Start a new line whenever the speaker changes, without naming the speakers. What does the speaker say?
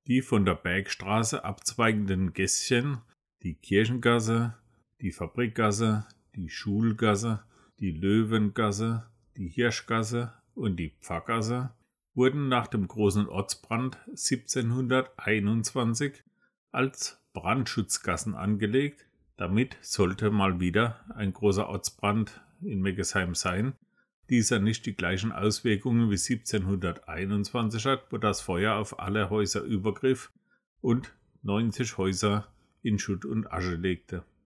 Die von der Bergstraße abzweigenden Gässchen, die Kirchengasse, die Fabrikgasse, die Schulgasse, die Löwengasse, die Hirschgasse und die Pfarrgasse wurden nach dem großen Ortsbrand 1721 als Brandschutzgassen angelegt. Damit sollte mal wieder ein großer Ortsbrand in Meggesheim sein, dieser nicht die gleichen Auswirkungen wie 1721 hat, wo das Feuer auf alle Häuser übergriff und 90 Häuser in Schutt und Asche legte.